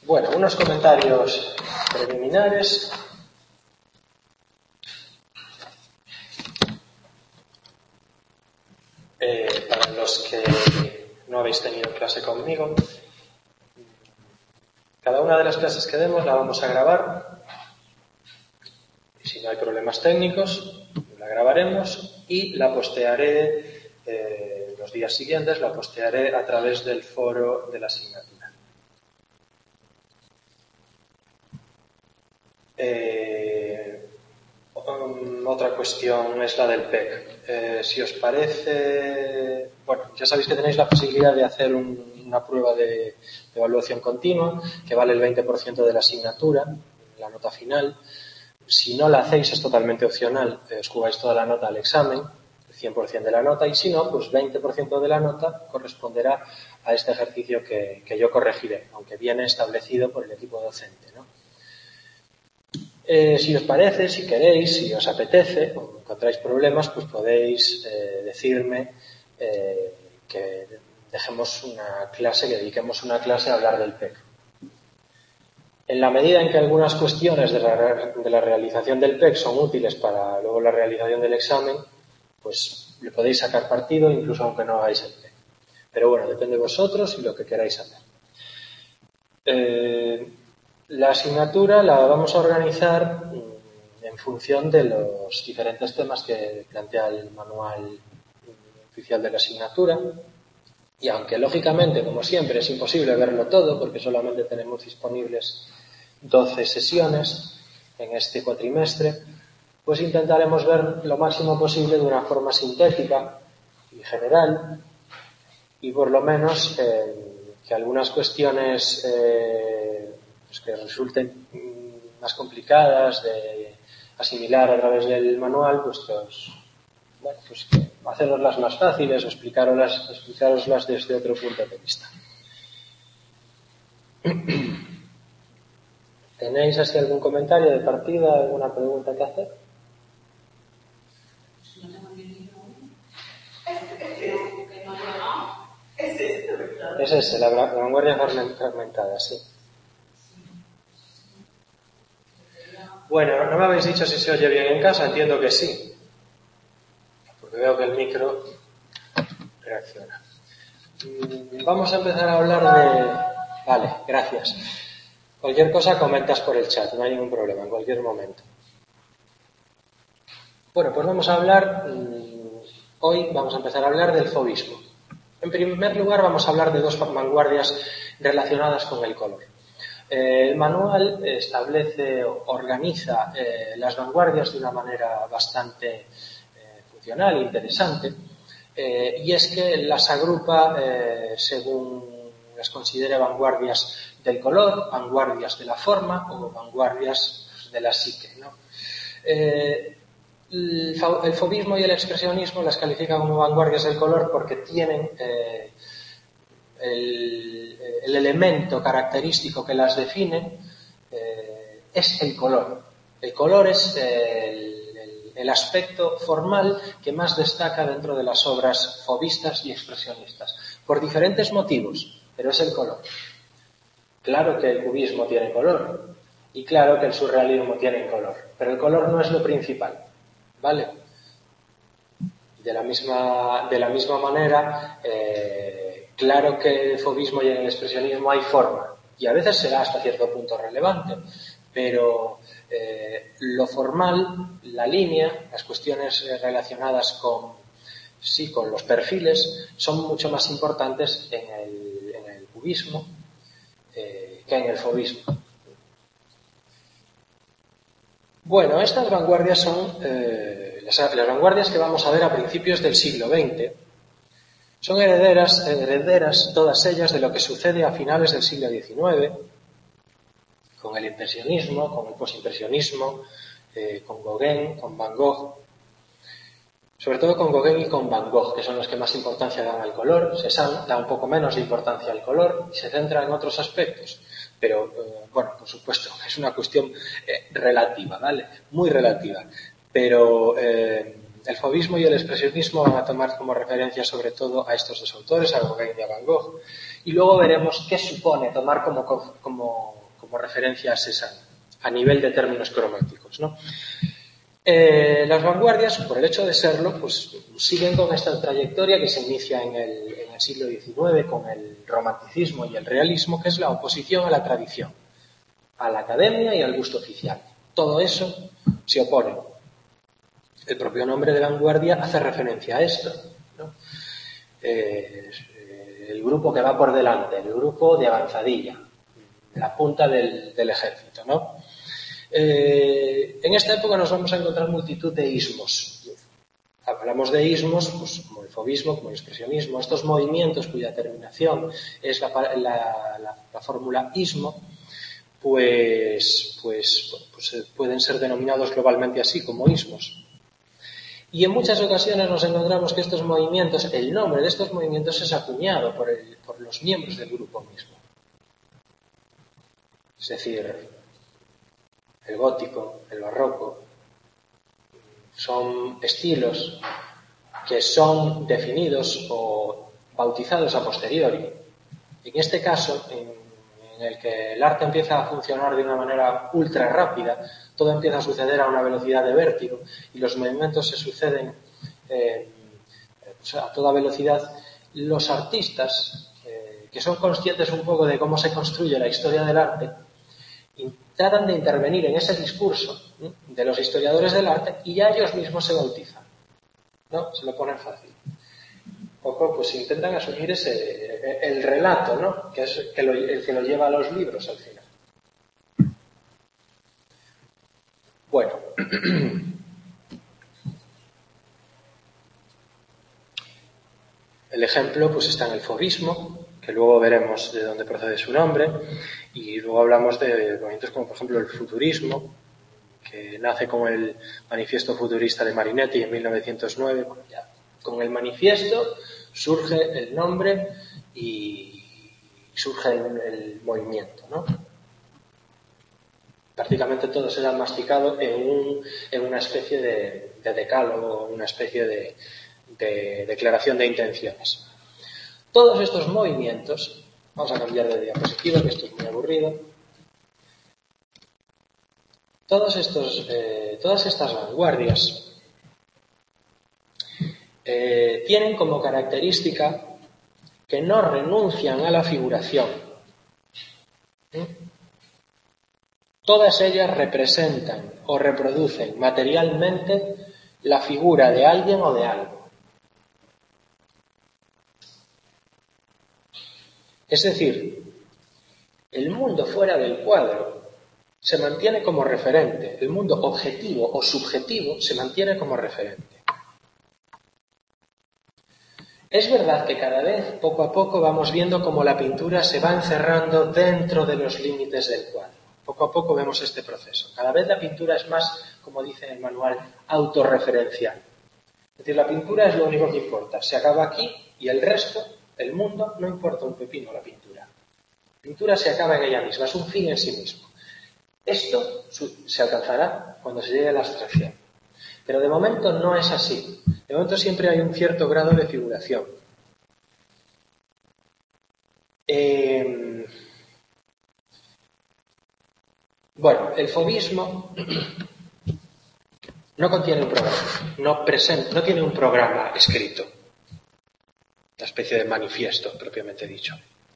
Bueno, unos comentarios preliminares. Para los que no habéis tenido clase conmigo, cada una de las clases que demos la vamos a grabar. Y si no hay problemas técnicos, la grabaremos y la postearé los días siguientes, la postearé a través del foro de la asignatura. Otra cuestión es la del PEC. Si os parece, bueno, ya sabéis que tenéis la posibilidad de hacer una prueba de evaluación continua que vale el 20% de la asignatura, la nota final. Si no la hacéis es totalmente opcional, os jugáis toda la nota al examen, el 100% de la nota, y si no, pues 20% de la nota corresponderá a este ejercicio que yo corregiré, aunque viene establecido por el equipo docente, ¿no? Si os parece, si queréis, si os apetece o encontráis problemas, pues podéis decirme que dejemos una clase, que dediquemos una clase a hablar del PEC. En la medida en que algunas cuestiones de la realización del PEC son útiles para luego la realización del examen, pues le podéis sacar partido incluso aunque no hagáis el PEC. Pero bueno, depende de vosotros y lo que queráis hacer. La asignatura la vamos a organizar en función de los diferentes temas que plantea el manual oficial de la asignatura. Y aunque lógicamente, como siempre, es imposible verlo todo porque solamente tenemos disponibles 12 sesiones en este cuatrimestre, pues intentaremos ver lo máximo posible de una forma sintética y general, y por lo menos que algunas cuestiones pues que resulten más complicadas de asimilar a través del manual, pues haceroslas más fáciles o explicaroslas desde otro punto de vista. ¿Tenéis así algún comentario de partida, alguna pregunta que hacer? No tengo ni libro. Es ese, la vanguardia fragmentada, sí. Bueno, no me habéis dicho si se oye bien en casa, entiendo que sí, porque veo que el micro reacciona. Vamos a empezar a hablar de... Vale, gracias. Cualquier cosa comentas por el chat, no hay ningún problema, en cualquier momento. Bueno, pues vamos a hablar, hoy vamos a empezar a hablar del fauvismo. En primer lugar vamos a hablar de dos vanguardias relacionadas con el color. El manual establece o organiza las vanguardias de una manera bastante funcional e interesante, y es que las agrupa según las considere vanguardias del color, vanguardias de la forma o vanguardias de la psique, ¿no? El fauvismo y el expresionismo las califican como vanguardias del color porque tienen el elemento característico que las define es el color. El color es el aspecto formal que más destaca dentro de las obras fauvistas y expresionistas, por diferentes motivos, pero es el color. Claro que el cubismo tiene color y claro que el surrealismo tiene color, pero el color no es lo principal, ¿vale? De la misma manera, claro que en el fauvismo y en el expresionismo hay forma, y a veces será hasta cierto punto relevante, pero lo formal, la línea, las cuestiones relacionadas con los perfiles, son mucho más importantes en el cubismo que en el fauvismo. Bueno, estas vanguardias son las vanguardias que vamos a ver a principios del siglo XX. Son herederas todas ellas de lo que sucede a finales del siglo XIX, con el impresionismo, con el posimpresionismo, con Gauguin, con Van Gogh. Sobre todo con Gauguin y con Van Gogh, que son los que más importancia dan al color. Cézanne da un poco menos de importancia al color y se centra en otros aspectos. Pero, bueno, por supuesto, es una cuestión relativa, ¿vale? Muy relativa. Pero el fauvismo y el expresionismo van a tomar como referencia sobre todo a estos dos autores, a Gauguin y a Van Gogh, y luego veremos qué supone tomar como referencia a Cézanne a nivel de términos cromáticos, ¿no? Las vanguardias, por el hecho de serlo, pues siguen con esta trayectoria que se inicia en el siglo XIX con el romanticismo y el realismo, que es la oposición a la tradición, a la academia y al gusto oficial. Todo eso se opone. El propio nombre de vanguardia hace referencia a esto, ¿no? El grupo que va por delante, el grupo de avanzadilla, la punta del ejército, ¿no? En esta época nos vamos a encontrar multitud de ismos. Hablamos de ismos, pues, como el fauvismo, como el expresionismo, estos movimientos cuya terminación es la fórmula ismo, pues pueden ser denominados globalmente así, como ismos. Y en muchas ocasiones nos encontramos que estos movimientos, el nombre de estos movimientos es acuñado por los miembros del grupo mismo. Es decir, el gótico, el barroco, son estilos que son definidos o bautizados a posteriori. En este caso, en el que el arte empieza a funcionar de una manera ultra rápida, todo empieza a suceder a una velocidad de vértigo y los movimientos se suceden a toda velocidad, los artistas, que son conscientes un poco de cómo se construye la historia del arte, tratan de intervenir en ese discurso de los historiadores del arte y ya ellos mismos se bautizan, ¿no? Se lo ponen fácil. Un poco, pues intentan asumir el relato, ¿no? Que es el que lo lleva a los libros al final. Bueno. El ejemplo, pues, está en el fauvismo, que luego veremos de dónde procede su nombre, y luego hablamos de movimientos como, por ejemplo, el futurismo, que nace con el manifiesto futurista de Marinetti en 1909. Bueno, ya con el manifiesto surge el nombre y surge el movimiento, ¿no? Prácticamente todo se ha masticado en una especie de decálogo, una especie de declaración de intenciones. Todos estos movimientos, vamos a cambiar de diapositiva, que esto es muy aburrido. Todas estas vanguardias tienen como característica que no renuncian a la figuración. Todas ellas representan o reproducen materialmente la figura de alguien o de algo. Es decir, el mundo fuera del cuadro se mantiene como referente, el mundo objetivo o subjetivo se mantiene como referente. Es verdad que cada vez, poco a poco, vamos viendo cómo la pintura se va encerrando dentro de los límites del cuadro. Poco a poco vemos este proceso. Cada vez la pintura es más, como dice el manual, autorreferencial. Es decir, la pintura es lo único que importa. Se acaba aquí y el resto, el mundo, no importa un pepino la pintura. La pintura se acaba en ella misma, es un fin en sí mismo. Esto se alcanzará cuando se llegue a la abstracción. Pero de momento no es así. De momento siempre hay un cierto grado de figuración. Bueno, el fauvismo no contiene un programa, no tiene un programa escrito, una especie de manifiesto propiamente dicho.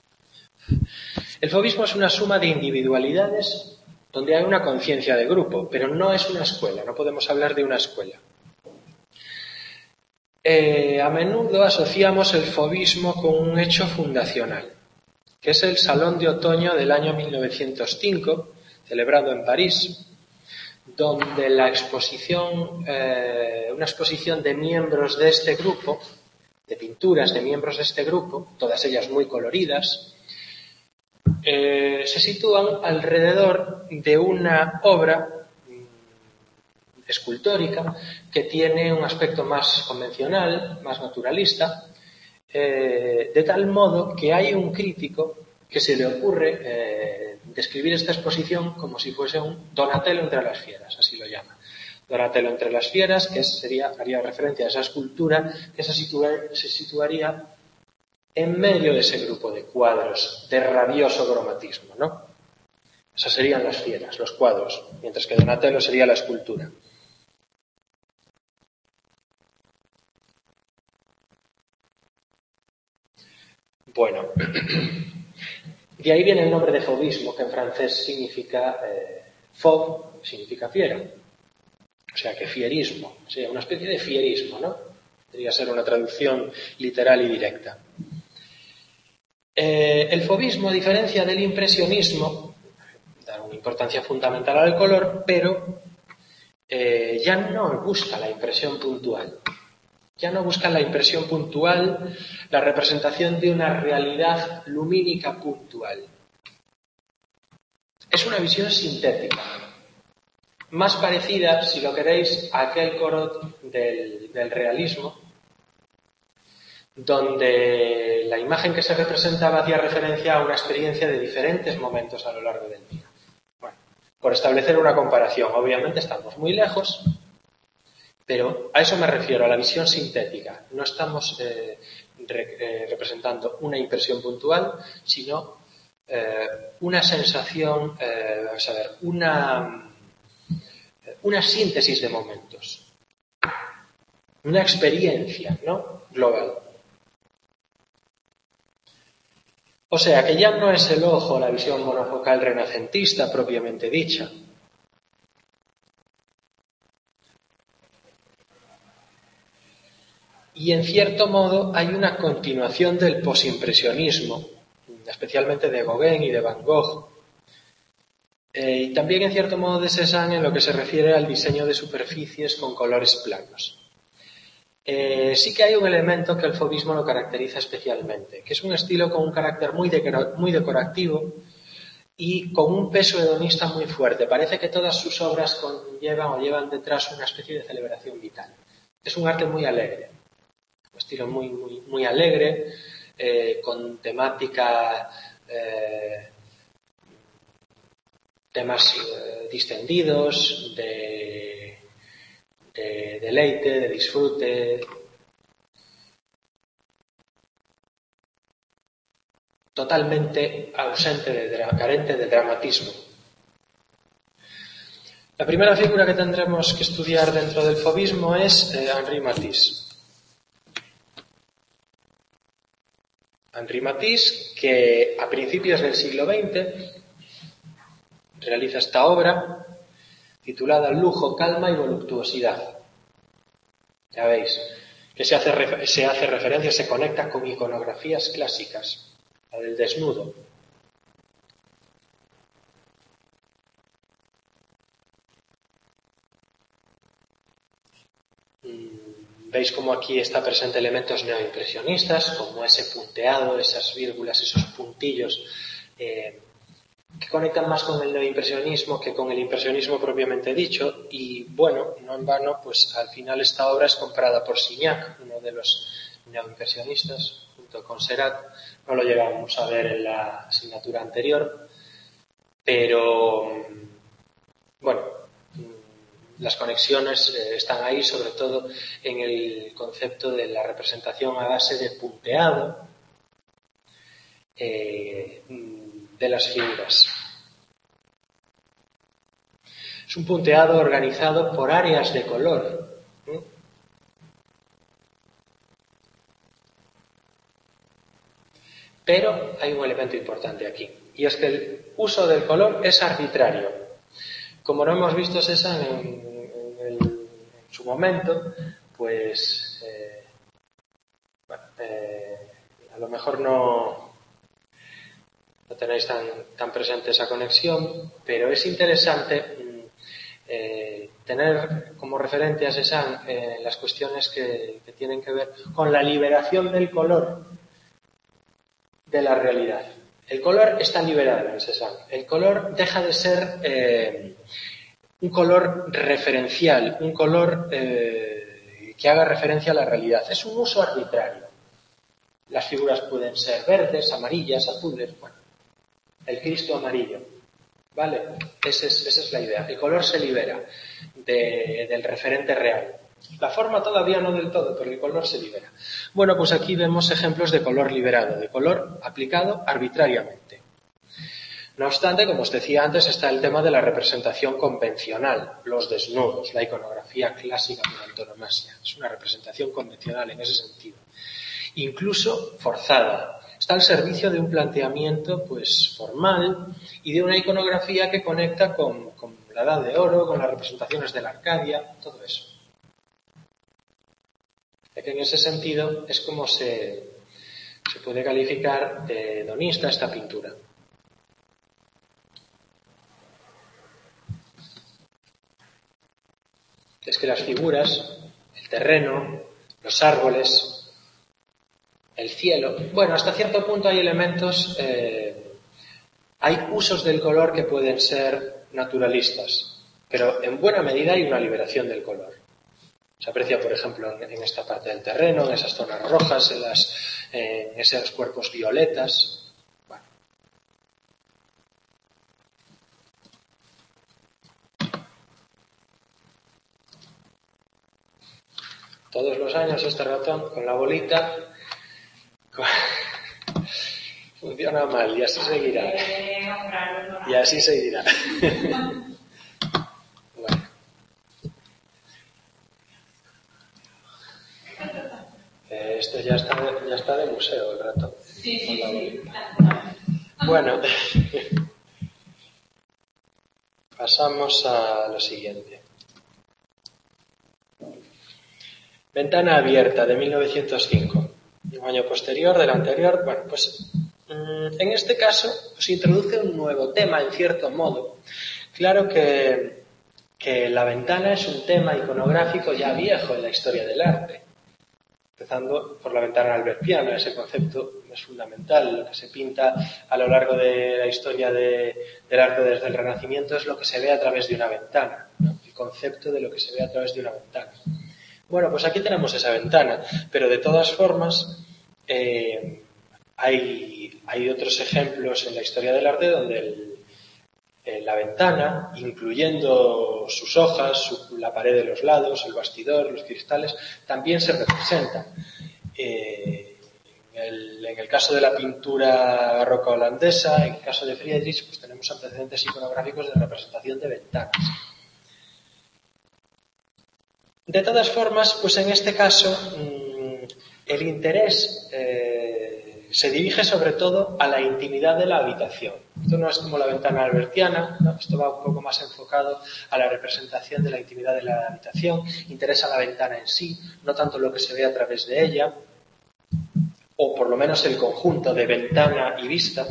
El fauvismo es una suma de individualidades donde hay una conciencia de grupo, pero no es una escuela, no podemos hablar de una escuela. A menudo asociamos el fauvismo con un hecho fundacional, que es el Salón de Otoño del año 1905, celebrado en París, donde una exposición de miembros de este grupo, de pinturas de miembros de este grupo, todas ellas muy coloridas, se sitúan alrededor de una obra escultórica que tiene un aspecto más convencional, más naturalista, de tal modo que hay un crítico que se le ocurre describir esta exposición como si fuese un Donatello entre las fieras, así lo llama. Donatello entre las fieras, que haría referencia a esa escultura que se situaría en medio de ese grupo de cuadros de rabioso cromatismo, ¿no? Esas serían las fieras, los cuadros, mientras que Donatello sería la escultura. Bueno, de ahí viene el nombre de fauvismo, que en francés significa fauve, significa fiera. O sea que fierismo, sería una especie de fierismo, ¿no? Podría ser una traducción literal y directa. El fauvismo, a diferencia del impresionismo, da una importancia fundamental al color, pero ya no busca la impresión puntual. Ya no busca la impresión puntual, la representación de una realidad lumínica puntual. Es una visión sintética, más parecida, si lo queréis, a aquel coro del realismo, donde la imagen que se representaba hacía referencia a una experiencia de diferentes momentos a lo largo del día. Bueno, por establecer una comparación, obviamente estamos muy lejos, pero a eso me refiero, a la visión sintética. No estamos representando una impresión puntual, sino una sensación, vamos a ver, una síntesis de momentos, una experiencia, ¿no?, global. O sea, que ya no es el ojo la visión monofocal renacentista propiamente dicha. Y en cierto modo hay una continuación del posimpresionismo, especialmente de Gauguin y de Van Gogh. Y también en cierto modo de Cézanne en lo que se refiere al diseño de superficies con colores planos. Sí que hay un elemento que el fauvismo lo caracteriza especialmente, que es un estilo con un carácter muy decorativo y con un peso hedonista muy fuerte. Parece que todas sus obras llevan detrás una especie de celebración vital. Es un arte muy alegre, un estilo muy alegre, con temática, temas distendidos, de deleite, de disfrute, totalmente carente de dramatismo. La primera figura que tendremos que estudiar dentro del fauvismo es Henri Matisse. Henri Matisse, que a principios del siglo XX realiza esta obra titulada Lujo, calma y voluptuosidad. Ya veis que se hace referencia, se conecta con iconografías clásicas, la del desnudo. Veis como aquí está presente elementos neoimpresionistas, como ese punteado, esas vírgulas, esos puntillos que conectan más con el neoimpresionismo que con el impresionismo propiamente dicho. Y bueno, no en vano, pues al final esta obra es comprada por Signac, uno de los neoimpresionistas, junto con Seurat. No lo llegábamos a ver en la asignatura anterior, pero bueno, las conexiones están ahí, sobre todo en el concepto de la representación a base de punteado de las figuras. Es un punteado organizado por áreas de color. Pero hay un elemento importante aquí, y es que el uso del color es arbitrario. Como no hemos visto Cézanne en su momento, pues a lo mejor no tenéis tan presente esa conexión, pero es interesante tener como referente a Cézanne las cuestiones que tienen que ver con la liberación del color de la realidad. El color está liberado en Cézanne. El color deja de ser un color referencial, un color que haga referencia a la realidad. Es un uso arbitrario. Las figuras pueden ser verdes, amarillas, azules. Bueno, el Cristo amarillo. ¿Vale? Esa es la idea. El color se libera del referente real. La forma todavía no del todo, pero el color se libera. Bueno, pues aquí vemos ejemplos de color liberado, de color aplicado arbitrariamente. No obstante, como os decía antes, está el tema de la representación convencional, los desnudos, la iconografía clásica por antonomasia. Es una representación convencional en ese sentido. Incluso forzada. Está al servicio de un planteamiento pues formal y de una iconografía que conecta con la Edad de Oro, con las representaciones de la Arcadia, todo eso. Ya que en ese sentido es como se puede calificar de hedonista esta pintura. Es que las figuras, el terreno, los árboles, el cielo, bueno, hasta cierto punto hay elementos, hay usos del color que pueden ser naturalistas, pero en buena medida hay una liberación del color. Se aprecia, por ejemplo, en esta parte del terreno, en esas zonas rojas, en esos cuerpos violetas. Bueno. Todos los años este ratón con la bolita funciona mal y así seguirá. Y así seguirá. Bueno. Este ya está de museo el ratón. Sí. Bueno. Pasamos a lo siguiente. Ventana abierta, de 1905. Un año posterior del anterior. Bueno, pues en este caso se introduce un nuevo tema, en cierto modo. Claro que la ventana es un tema iconográfico ya viejo en la historia del arte. Empezando por la ventana albertiana, ese concepto es fundamental. Lo que se pinta a lo largo de la historia del arte desde el Renacimiento es lo que se ve a través de una ventana, ¿no? El concepto de lo que se ve a través de una ventana. Bueno, pues aquí tenemos esa ventana, pero de todas formas hay otros ejemplos en la historia del arte donde la ventana, incluyendo sus hojas, la pared de los lados, el bastidor, los cristales, también se representan. En el caso de la pintura barroca holandesa, en el caso de Friedrich, pues tenemos antecedentes iconográficos de representación de ventanas. De todas formas, pues en este caso el interés se dirige sobre todo a la intimidad de la habitación. Esto no es como la ventana albertiana, ¿no? Esto va un poco más enfocado a la representación de la intimidad de la habitación. Interesa la ventana en sí, no tanto lo que se ve a través de ella, o por lo menos el conjunto de ventana y vista.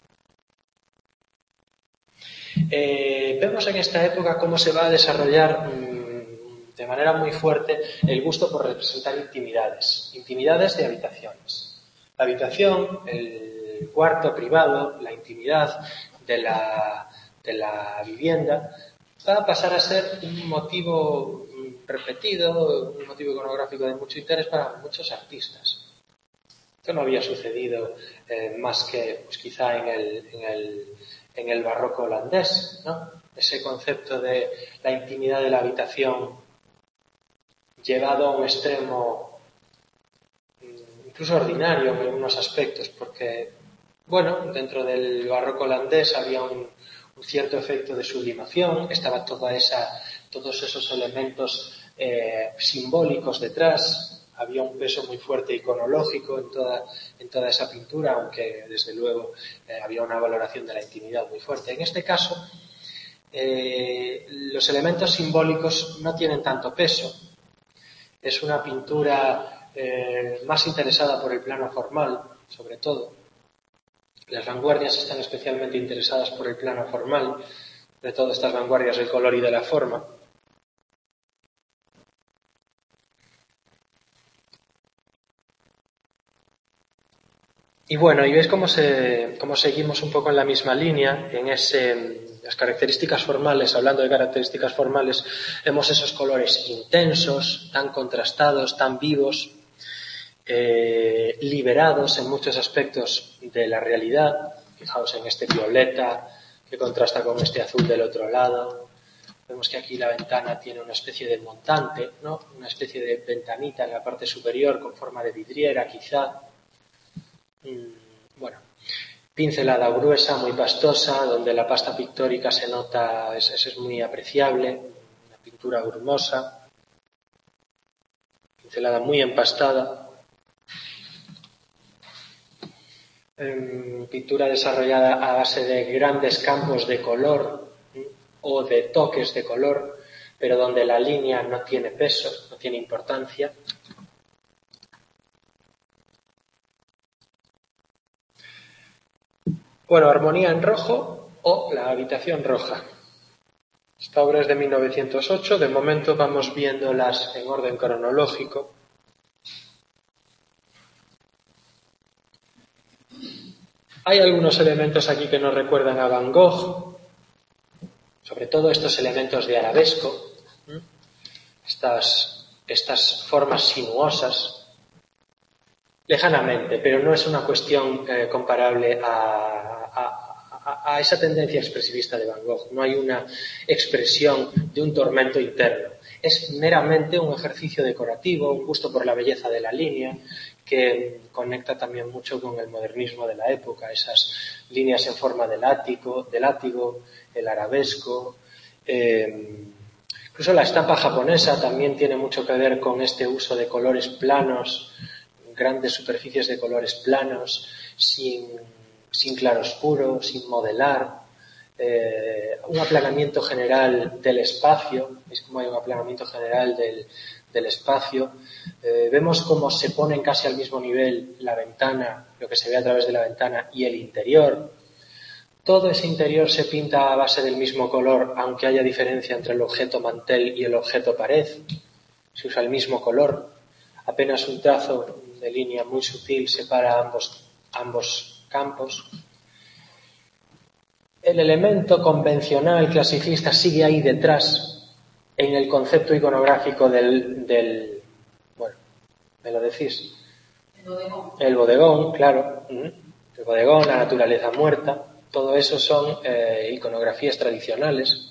Vemos en esta época cómo se va a desarrollar de manera muy fuerte el gusto por representar intimidades de habitaciones. La habitación, el cuarto privado, la intimidad de la vivienda va a pasar a ser un motivo repetido, un motivo iconográfico de mucho interés para muchos artistas. Esto no había sucedido más que pues, quizá en el barroco holandés, ¿no? Ese concepto de la intimidad de la habitación llevado a un extremo incluso ordinario en algunos aspectos, porque, bueno, dentro del barroco holandés había un cierto efecto de sublimación, estaba todos esos elementos simbólicos detrás, había un peso muy fuerte iconológico en toda esa pintura, aunque desde luego había una valoración de la intimidad muy fuerte. En este caso, los elementos simbólicos no tienen tanto peso. Es una pintura más interesada por el plano formal, sobre todo. Las vanguardias están especialmente interesadas por el plano formal, de todas estas vanguardias del color y de la forma. Y bueno, y veis cómo seguimos un poco en la misma línea, las características formales, hablando de características formales, vemos esos colores intensos, tan contrastados, tan vivos, liberados en muchos aspectos de la realidad. Fijaos en este violeta que contrasta con este azul del otro lado, Vemos que aquí la ventana tiene una especie de montante, ¿no? Una especie de ventanita en la parte superior con forma de vidriera, quizá. Bueno, pincelada gruesa, muy pastosa, donde la pasta pictórica se nota, es muy apreciable, una pintura brumosa, pincelada muy empastada. Pintura desarrollada a base de grandes campos de color o de toques de color, pero donde la línea no tiene peso, no tiene importancia. Bueno, Armonía en rojo o La habitación roja. Esta obra es de 1908, de momento vamos viéndolas en orden cronológico. Hay algunos elementos aquí que nos recuerdan a Van Gogh, sobre todo estos elementos de arabesco, estas formas sinuosas, lejanamente, pero no es una cuestión comparable a esa tendencia expresivista de Van Gogh. No hay una expresión de un tormento interno. Es meramente un ejercicio decorativo, un gusto por la belleza de la línea, que conecta también mucho con el modernismo de la época, esas líneas en forma de látigo, el arabesco. Incluso la estampa japonesa también tiene mucho que ver con este uso de colores planos, grandes superficies de colores planos, sin claroscuro, sin modelar, un aplanamiento general del espacio. ¿Veis cómo hay un aplanamiento general del espacio? Vemos cómo se ponen casi al mismo nivel la ventana, lo que se ve a través de la ventana, y el interior. Todo ese interior se pinta a base del mismo color, aunque haya diferencia entre el objeto mantel y el objeto pared. Se usa el mismo color. Apenas un trazo de línea muy sutil separa ambos campos. El elemento convencional clasicista sigue ahí detrás, en el concepto iconográfico del bueno, ¿me lo decís? El bodegón, claro. El bodegón, la naturaleza muerta, todo eso son iconografías tradicionales.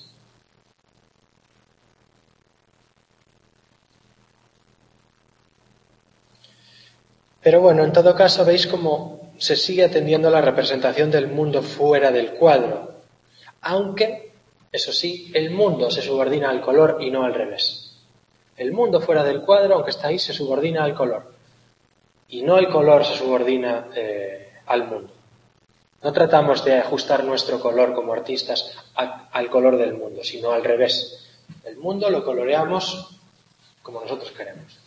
Pero bueno, en todo caso veis cómo se sigue atendiendo a la representación del mundo fuera del cuadro, aunque, eso sí, el mundo se subordina al color y no al revés. El mundo fuera del cuadro, aunque está ahí, se subordina al color, y no el color se subordina al mundo. No tratamos de ajustar nuestro color como artistas al color del mundo, sino al revés. El mundo lo coloreamos como nosotros queremos.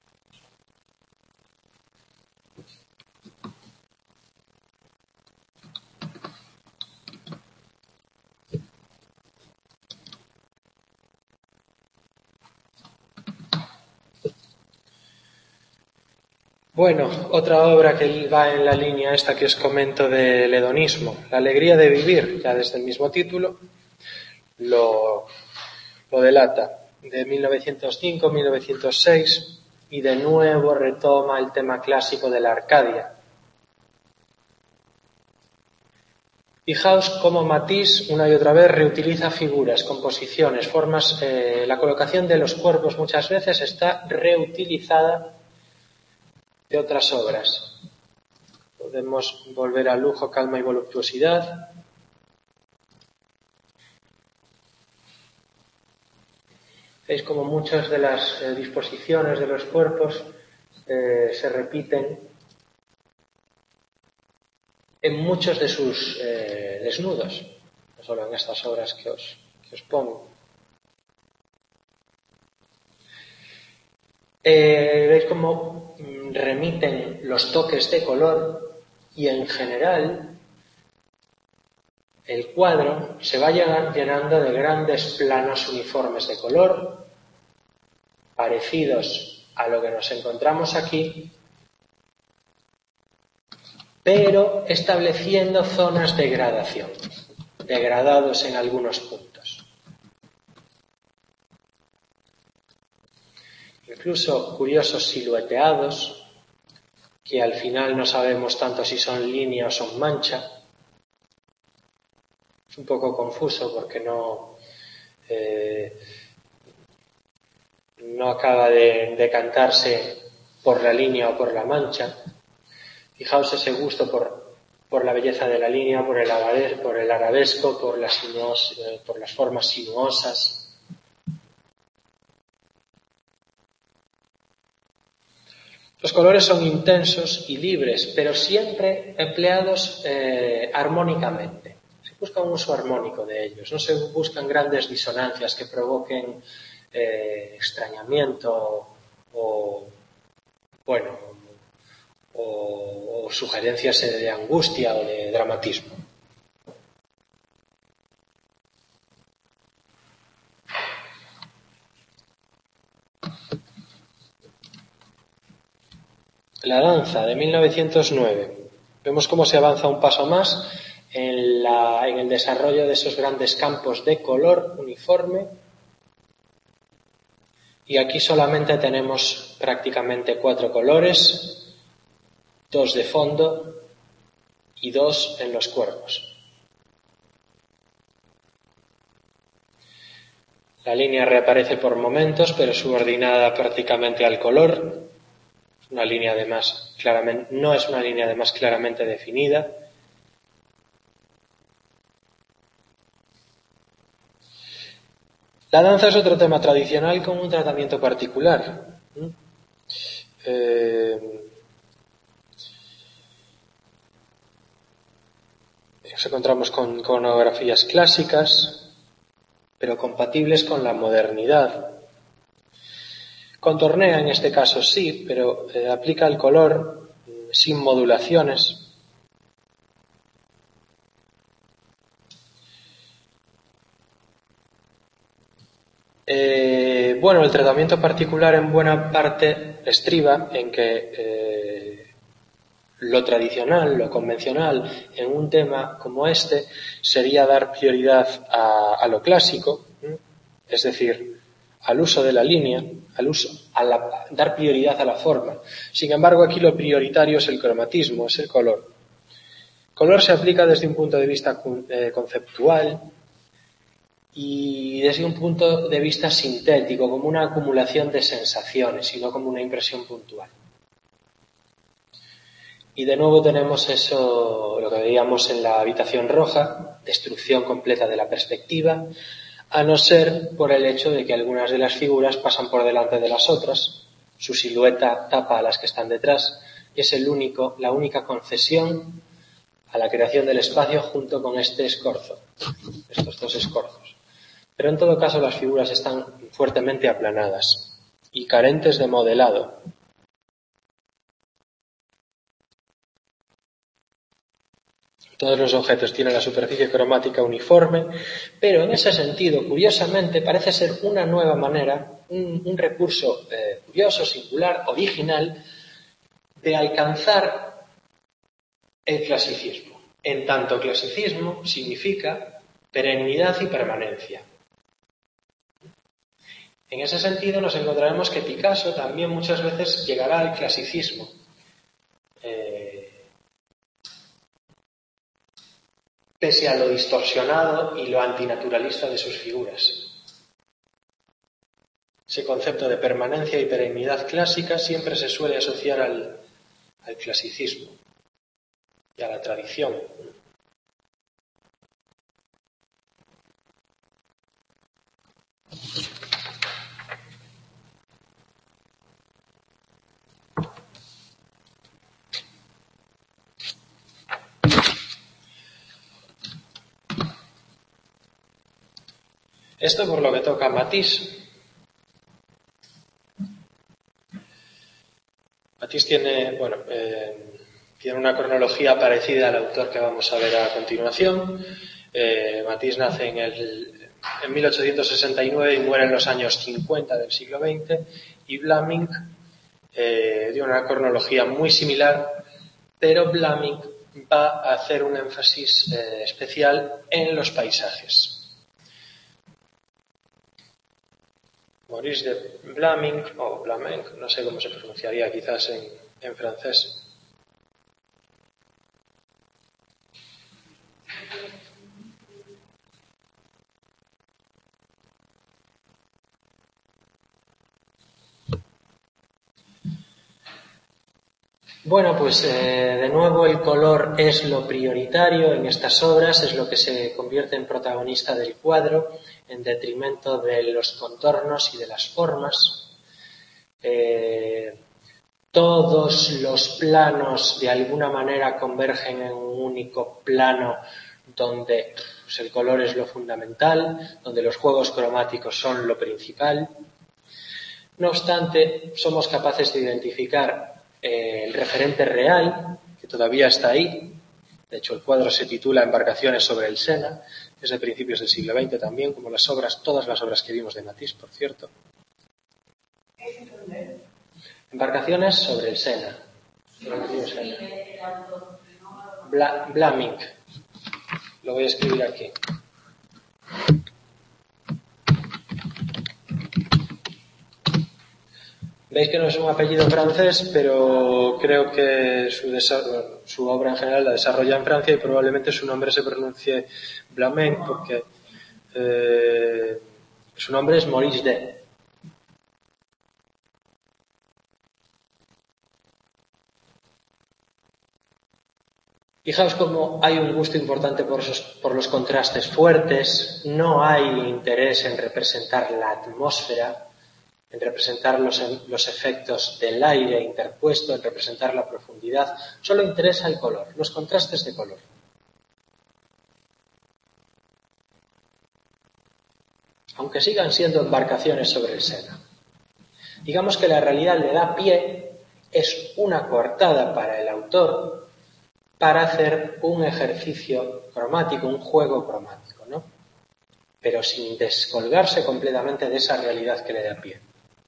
Bueno, otra obra que va en la línea esta que os comento del hedonismo, La alegría de vivir, ya desde el mismo título, lo delata, de 1905-1906, y de nuevo retoma el tema clásico de la Arcadia. Fijaos cómo Matisse una y otra vez reutiliza figuras, composiciones, formas, la colocación de los cuerpos muchas veces está reutilizada de otras obras. Podemos volver a lujo, calma y voluptuosidad. Veis como muchas de las disposiciones de los cuerpos se repiten en muchos de sus desnudos, no solo en estas obras que os pongo. Veis cómo remiten los toques de color y en general el cuadro se va llenando de grandes planos uniformes de color parecidos a lo que nos encontramos aquí, pero estableciendo zonas de gradación, degradados en algunos puntos. Incluso curiosos silueteados, que al final no sabemos tanto si son línea o son mancha. Es un poco confuso porque no no acaba de decantarse por la línea o por la mancha. Fijaos ese gusto por la belleza de la línea, por el arabesco, por las formas sinuosas. Los colores son intensos y libres, pero siempre empleados armónicamente. Se busca un uso armónico de ellos, no se buscan grandes disonancias que provoquen extrañamiento o sugerencias de angustia o de dramatismo. La danza de 1909. Vemos cómo se avanza un paso más en el desarrollo de esos grandes campos de color uniforme. Y aquí solamente tenemos prácticamente 4 colores, 2 de fondo y 2 en los cuerpos. La línea reaparece por momentos, pero subordinada prácticamente al color. No es una línea además claramente definida. La danza es otro tema tradicional con un tratamiento particular. Nos encontramos con coreografías clásicas, pero compatibles con la modernidad. Contornea en este caso sí, pero aplica el color sin modulaciones. El tratamiento particular en buena parte estriba en que lo tradicional, lo convencional en un tema como este sería dar prioridad a lo clásico, es decir, al uso de la línea, dar prioridad a la forma. Sin embargo, aquí lo prioritario es el cromatismo, es el color. El color se aplica desde un punto de vista conceptual y desde un punto de vista sintético, como una acumulación de sensaciones y no como una impresión puntual. Y de nuevo tenemos eso, lo que veíamos en la habitación roja, destrucción completa de la perspectiva, a no ser por el hecho de que algunas de las figuras pasan por delante de las otras, su silueta tapa a las que están detrás, y es la única concesión a la creación del espacio junto con estos 2 escorzos. Pero en todo caso las figuras están fuertemente aplanadas y carentes de modelado. Todos los objetos tienen la superficie cromática uniforme, pero en ese sentido, curiosamente, parece ser una nueva manera, un recurso curioso, singular, original, de alcanzar el clasicismo. En tanto, clasicismo significa perennidad y permanencia. En ese sentido, nos encontraremos que Picasso también muchas veces llegará al clasicismo. Pese a lo distorsionado y lo antinaturalista de sus figuras. Ese concepto de permanencia y perennidad clásica siempre se suele asociar al clasicismo y a la tradición. Esto por lo que toca a Matisse. Matisse tiene una cronología parecida al autor que vamos a ver a continuación. Matisse nace en 1869 y muere en los años 50 del siglo XX, y Vlaminck dio una cronología muy similar, pero Vlaminck va a hacer un énfasis especial en los paisajes. Maurice de Vlaminck, o Vlaminck, no sé cómo se pronunciaría quizás en francés. Bueno, pues de nuevo el color es lo prioritario en estas obras, es lo que se convierte en protagonista del cuadro, en detrimento de los contornos y de las formas. Todos los planos de alguna manera convergen en un único plano donde pues, el color es lo fundamental, donde los juegos cromáticos son lo principal. No obstante, somos capaces de identificar el referente real, que todavía está ahí. De hecho, el cuadro se titula Embarcaciones sobre el Sena, es de principios del siglo XX también, como las obras, todas las obras que vimos de Matisse, por cierto. Embarcaciones sobre el Sena. Blaming. Lo voy a escribir aquí. Veis que no es un apellido francés, pero creo que su obra en general la desarrolla en Francia y probablemente su nombre se pronuncie Blaming porque su nombre es Maurice D. Fijaos cómo hay un gusto importante por los contrastes fuertes, no hay interés en representar la atmósfera, en representar los efectos del aire interpuesto, en representar la profundidad. Solo interesa el color, los contrastes de color. Aunque sigan siendo embarcaciones sobre el Sena. Digamos que la realidad le da pie, es una coartada para el autor para hacer un ejercicio cromático, un juego cromático, ¿no? Pero sin descolgarse completamente de esa realidad que le da pie.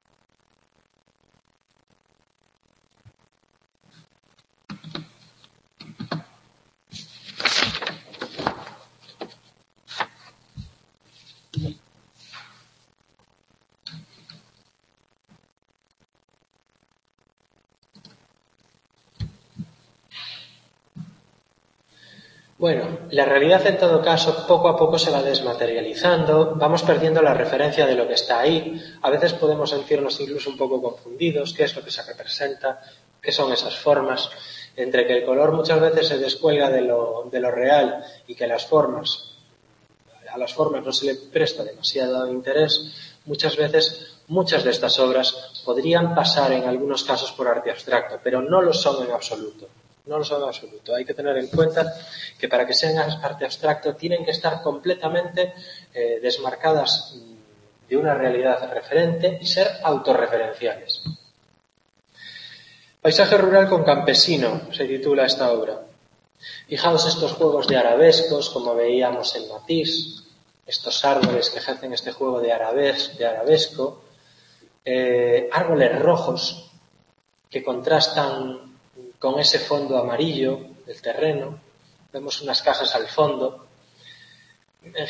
Bueno, la realidad en todo caso poco a poco se va desmaterializando, vamos perdiendo la referencia de lo que está ahí, a veces podemos sentirnos incluso un poco confundidos, qué es lo que se representa, qué son esas formas, entre que el color muchas veces se descuelga de lo real y que a las formas no se le presta demasiado interés, muchas veces muchas de estas obras podrían pasar en algunos casos por arte abstracto, pero no lo son en absoluto. No lo son en absoluto. Hay que tener en cuenta que para que sean arte abstracto tienen que estar completamente desmarcadas de una realidad referente y ser autorreferenciales. Paisaje rural con campesino se titula esta obra. Fijaos estos juegos de arabescos, como veíamos en Matisse, estos árboles que ejercen este juego de arabesco, árboles rojos que contrastan con ese fondo amarillo del terreno, vemos unas casas al fondo. En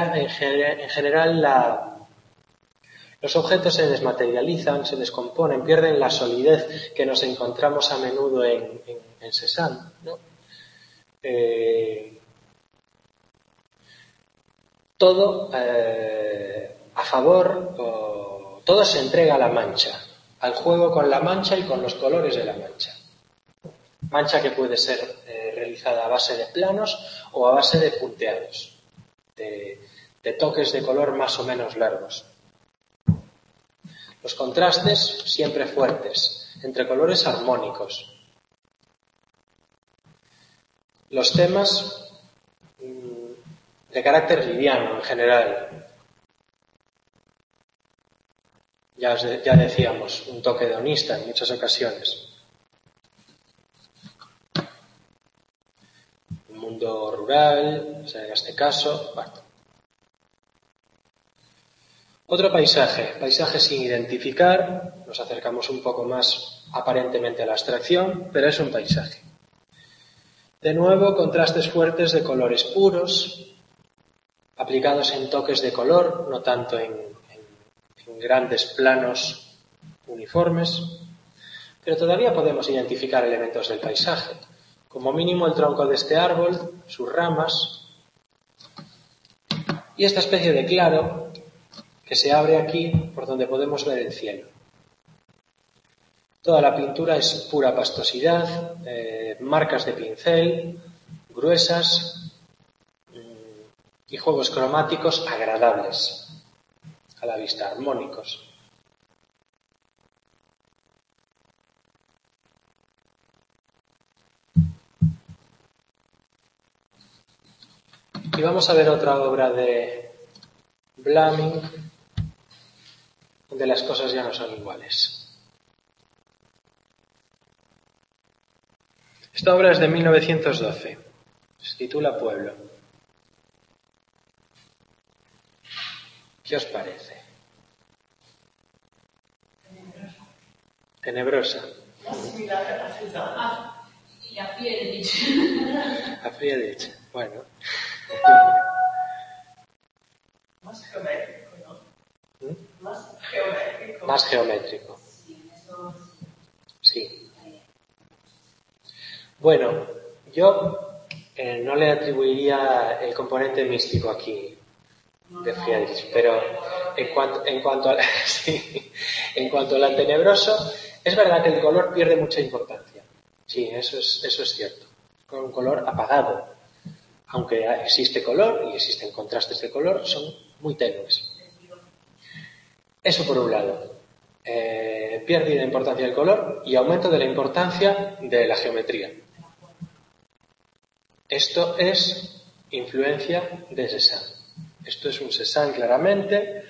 general los objetos se desmaterializan, se descomponen, pierden la solidez que nos encontramos a menudo en Cézanne, ¿no? Todo a favor, todo se entrega a la mancha, al juego con la mancha y con los colores de la mancha. Mancha que puede ser realizada a base de planos o a base de punteados, de toques de color más o menos largos. Los contrastes siempre fuertes, entre colores armónicos. Los temas de carácter liviano en general. Ya decíamos, un toque hedonista en muchas ocasiones. Un mundo rural, o sea, en este caso, bueno. Otro paisaje sin identificar, nos acercamos un poco más aparentemente a la abstracción, pero es un paisaje. De nuevo, contrastes fuertes de colores puros, aplicados en toques de color, no tanto en grandes planos uniformes, pero todavía podemos identificar elementos del paisaje, como mínimo el tronco de este árbol, sus ramas y esta especie de claro que se abre aquí por donde podemos ver el cielo. Toda la pintura es pura pastosidad, marcas de pincel, gruesas y juegos cromáticos agradables a la vista, armónicos. Y vamos a ver otra obra de Vlaming, donde las cosas ya no son iguales. Esta obra es de 1912. Se titula Pueblo. ¿Qué os parece? Tenebrosa. Y a Friedrich. A Friedrich. Bueno. Más geométrico, ¿no? Más geométrico. Más geométrico. Sí, eso Sí. Bueno, yo no le atribuiría el componente místico aquí de Friedrich, pero en cuanto a sí, en cuanto al tenebroso, es verdad que el color pierde mucha importancia. Sí, eso es cierto. Con un color apagado. Aunque existe color y existen contrastes de color, son muy tenues. Eso por un lado. Pérdida de importancia del color y aumento de la importancia de la geometría. Esto es influencia de Cézanne. Esto es un Cézanne claramente.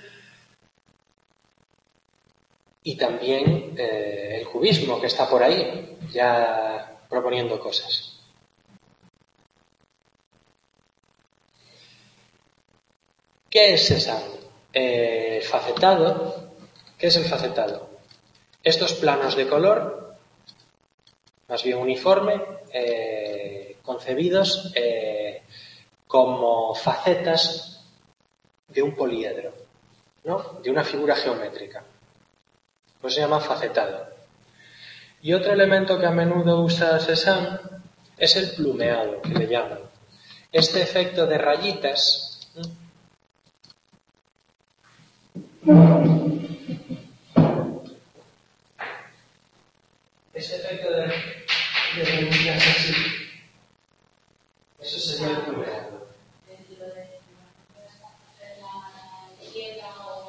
Y también el cubismo que está por ahí, ya proponiendo cosas. ¿Qué es Cézanne? Facetado. ¿Qué es el facetado? Estos planos de color, más bien uniforme, concebidos como facetas de un poliedro, ¿no? De una figura geométrica. Pues se llama facetado. Y otro elemento que a menudo usa Cézanne es el plumeado, que le llaman. Este efecto de rayitas. Este efecto de rayitas así. Eso sería el plumeado. dentro de la izquierda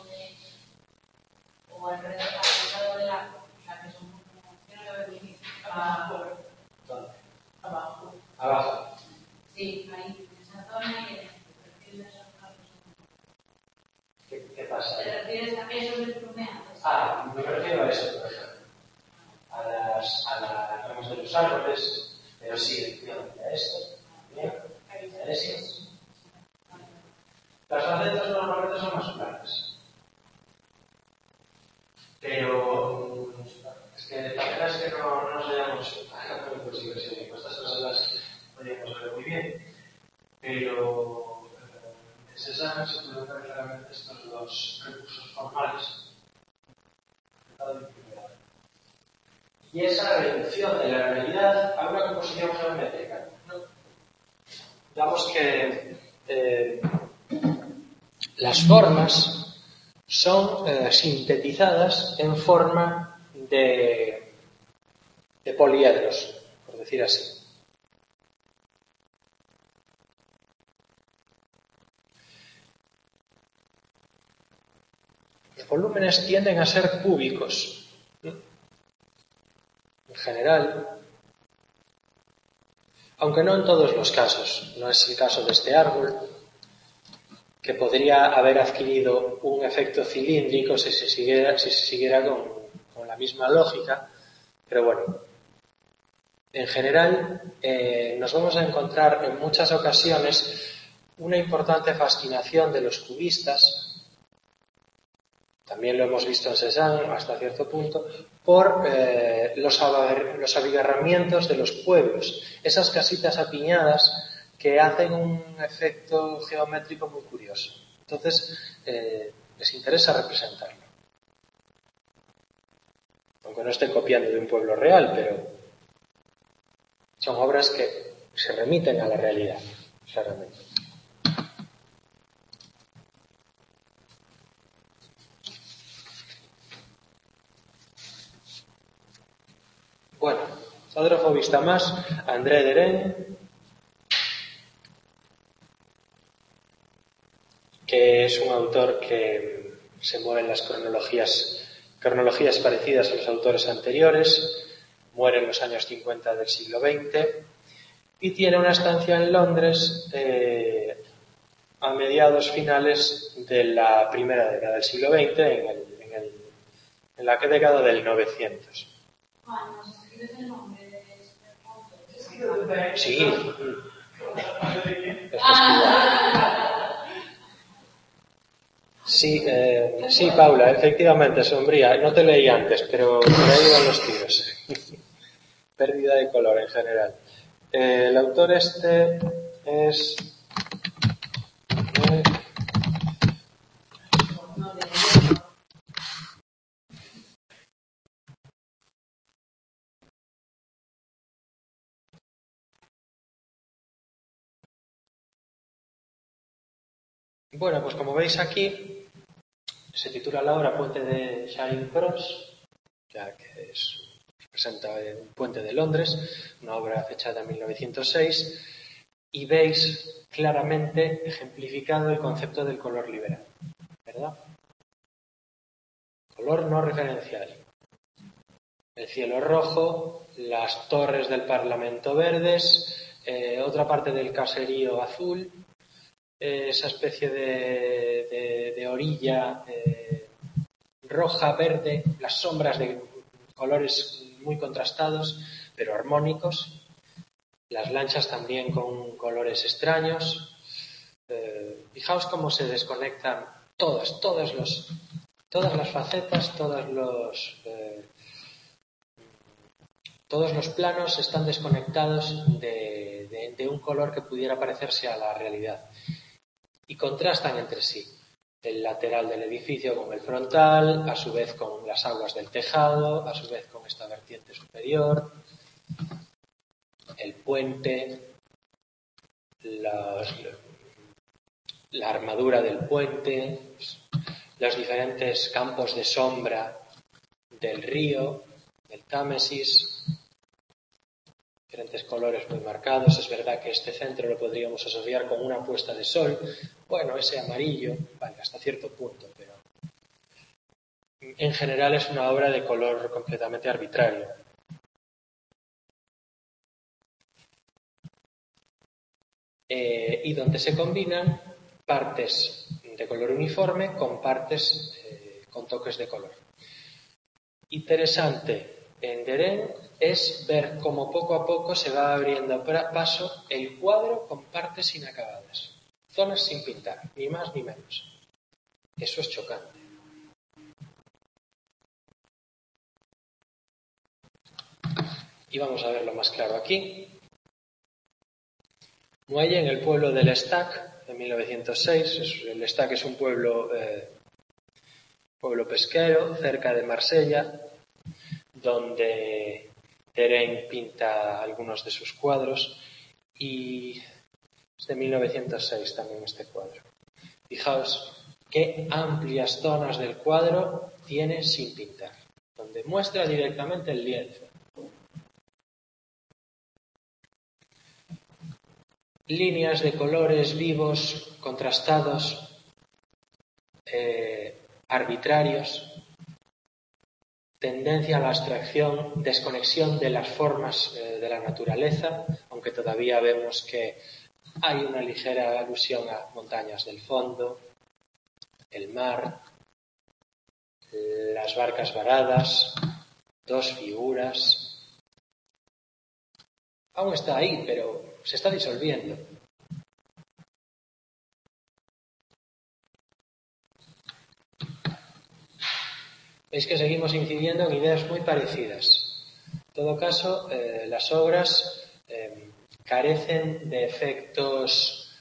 o alrededor del arco. O sea, que son como, yo no lo veo bien. Abajo. ¿Dónde? Abajo. Abajo. Sí, ahí, en esa zona y en el perfil de esos casos. ¿Qué pasa? ¿Te refieres a eso del plumeado? Me refiero a eso, por ejemplo. A las ramas de los árboles, pero sí, efectivamente, a esto. Bien, a eso. Las facetas normalmente son más claras. Pero es que la verdad es que no nos hayamos imposible, estas cosas las podríamos ver muy bien. Pero en Cézanne se pueden ver claramente estos dos recursos formales. Y esa reducción de la realidad a una composición geométrica, ¿no? Digamos que las formas son sintetizadas en forma de poliedros, por decir así. Los volúmenes tienden a ser cúbicos. En general, aunque no en todos los casos, no es el caso de este árbol, que podría haber adquirido un efecto cilíndrico si se siguiera con la misma lógica, pero bueno, en general nos vamos a encontrar en muchas ocasiones una importante fascinación de los cubistas. También lo hemos visto en Cézanne hasta cierto punto, por los abigarramientos de los pueblos, esas casitas apiñadas que hacen un efecto geométrico muy curioso. Entonces, les interesa representarlo. Aunque no estén copiando de un pueblo real, pero son obras que se remiten a la realidad, claramente. Otro fobista más, André Derain, que es un autor que se mueve en las cronologías parecidas a los autores anteriores, muere en los años 50 del siglo XX y tiene una estancia en Londres a mediados finales de la primera década del siglo XX, en la década del 900. Juan, ¿nos escribes el nombre de este autor? Sí. Sí, Paula, efectivamente, Sombría. No te leí antes, pero por ahí van los tiros. Pérdida de color en general. El autor este es... Bueno, pues como veis aquí, se titula la obra Puente de Charing Cross, ya que representa un puente de Londres, una obra fechada en 1906, y veis claramente ejemplificado el concepto del color liberal, ¿verdad? Color no referencial. El cielo rojo, las torres del Parlamento verdes, otra parte del caserío azul, esa especie de orilla roja, verde, las sombras de colores muy contrastados, pero armónicos, las lanchas también con colores extraños. Fijaos cómo se desconectan todas las facetas, todos los planos están desconectados de un color que pudiera parecerse a la realidad y contrastan entre sí. El lateral del edificio con el frontal, a su vez con las aguas del tejado, a su vez con esta vertiente superior, el puente, la armadura del puente, los diferentes campos de sombra del río, del Támesis, diferentes colores muy marcados. Es verdad que este centro lo podríamos asociar con una puesta de sol. Bueno, ese amarillo, vale, hasta cierto punto, pero en general es una obra de color completamente arbitrario. Y donde se combinan partes de color uniforme con partes con toques de color. Interesante en Derain es ver cómo poco a poco se va abriendo paso el cuadro con partes inacabadas, zonas sin pintar, ni más ni menos. Eso es chocante. Y vamos a verlo más claro aquí. Muelle en el pueblo del Estac, en 1906. El Estac es un pueblo pesquero, cerca de Marsella, donde Derain pinta algunos de sus cuadros, y es de 1906 también este cuadro. Fijaos qué amplias zonas del cuadro tiene sin pintar, donde muestra directamente el lienzo. Líneas de colores vivos, contrastados, arbitrarios, tendencia a la abstracción, desconexión de las formas de la naturaleza, aunque todavía vemos que hay una ligera alusión a montañas del fondo, el mar, las barcas varadas, dos figuras. Aún está ahí, pero se está disolviendo. Veis que seguimos incidiendo en ideas muy parecidas. En todo caso, las obras carecen de efectos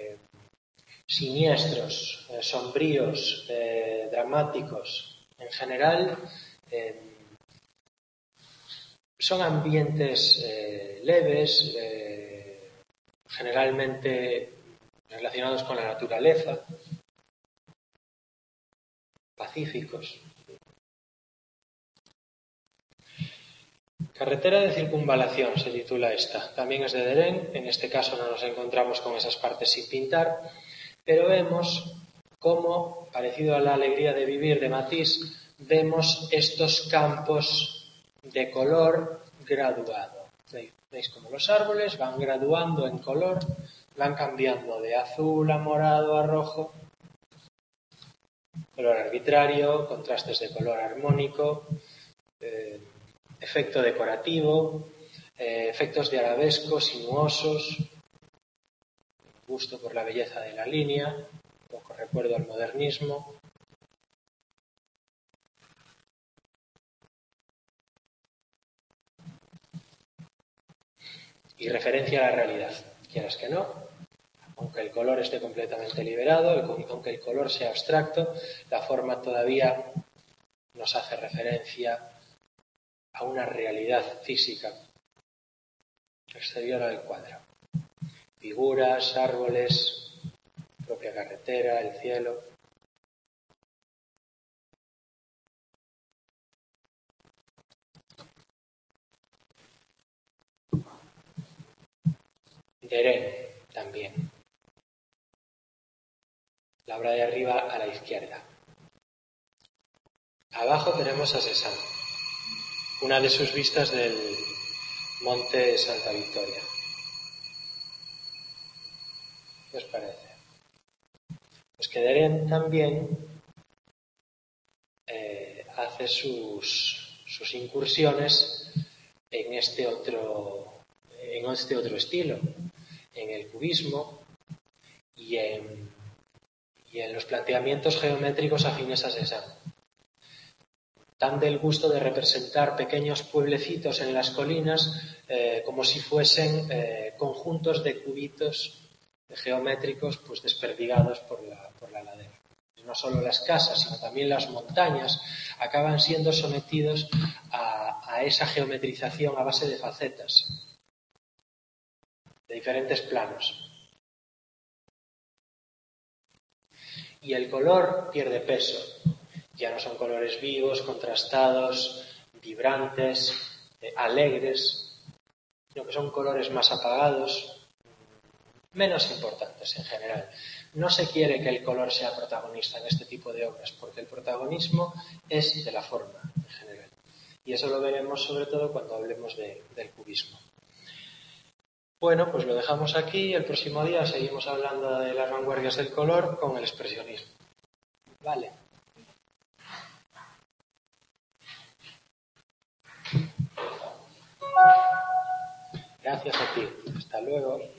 siniestros, sombríos, dramáticos. En general, son ambientes leves, generalmente relacionados con la naturaleza, pacíficos. Carretera de circunvalación se titula esta. También es de Derain. En este caso no nos encontramos con esas partes sin pintar, pero vemos cómo, parecido a La alegría de vivir de Matisse, vemos estos campos de color graduado. ¿Veis cómo los árboles van graduando en color, van cambiando de azul a morado a rojo? Color arbitrario, contrastes de color armónico, efecto decorativo, efectos de arabesco sinuosos, gusto por la belleza de la línea, un poco recuerdo al modernismo. Y referencia a la realidad, quieras que no, aunque el color esté completamente liberado, aunque el color sea abstracto, la forma todavía nos hace referencia a una realidad física exterior al cuadro. Figuras, árboles, propia carretera, el cielo. Derain también. La obra de arriba a la izquierda. Abajo tenemos a Cézanne, una de sus vistas del monte Santa Victoria. ¿Qué os parece? Pues que Derain también hace sus incursiones en este otro estilo, en el cubismo y en los planteamientos geométricos afines a Cézanne. Dan del gusto de representar pequeños pueblecitos en las colinas como si fuesen conjuntos de cubitos geométricos pues desperdigados por la ladera. No solo las casas, sino también las montañas acaban siendo sometidos a esa geometrización a base de facetas, de diferentes planos. Y el color pierde peso. Ya no son colores vivos, contrastados, vibrantes, alegres, sino que son colores más apagados, menos importantes en general. No se quiere que el color sea protagonista en este tipo de obras, porque el protagonismo es de la forma en general. Y eso lo veremos sobre todo cuando hablemos del cubismo. Bueno, pues lo dejamos aquí. El próximo día seguimos hablando de las vanguardias del color con el expresionismo. Vale. Gracias a ti. Hasta luego.